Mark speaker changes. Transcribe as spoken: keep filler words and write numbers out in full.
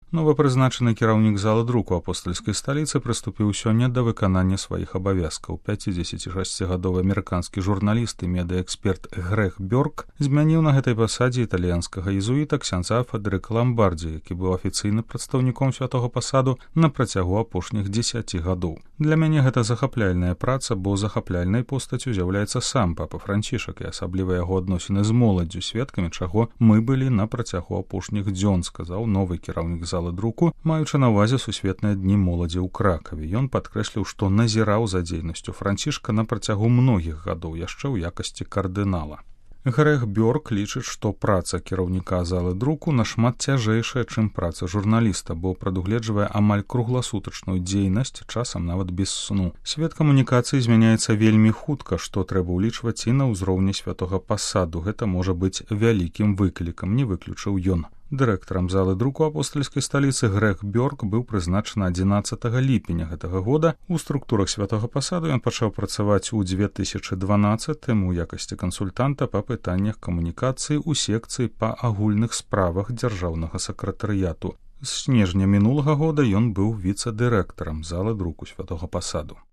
Speaker 1: Новапрызначаны кіраўнік залы друку апостальскай сталіцы прыступіў сёння да выканання сваіх абавязкаў. пяцідзесяцішасцігадовы амерыканскі журналіст і медыаэксперт Грег Бёрк змяніў на гэтай пасадзе італьянскага езуіта ксяндза Федэрыка Ламбардзі, які быў афіцыйна прадстаўніком святога пасаду на працягу апошніх дзесяці гадоў. Для мяне гэта захапляльная праца, бо захапляльнай постаццю з'яўляецца сам папа Францішак і асабліва яго адносіны з моладдзю, сведкамі чаго мы былі на працягу апошніх дзён, сказаў новы кіраўнік залы друку, маючы на ўвазе сусветныя дні моладзі ў Кракаве. Ён падкрэсліў, што назіраў за дзейнасцю Францішка на працягу многіх гадоў яшчэ ў якасці кардынала. Грег Бёрк лічыць, што праца кіраўніка залы друку нашмат цяжэйшая, чым праца журналіста, бо прадугледжвае амаль кругласутачную дзейнасць, часам нават без сну. Свет камунікацыі змяняецца вельмі хутка, што трэба ўлічваць і на ўзроўні святога пасаду. Гэта можа быць вялікім выклікам, не выключыў ён. Дырэктарам залы друку апостальскай сталіцы Грег Бёрк быў прызначаны адзінаццатага ліпеня гэтага года. У структурах святога пасаду ён пачаў працаваць у дзве тысячы дванаццатым у якасці кансультанта па пытаннях камунікацыі ў секцыі па агульных справах дзяржаўнага сакратарыяту. З снежня мінулага года ён быў віцэ-дырэктарам залы друку святога пасаду.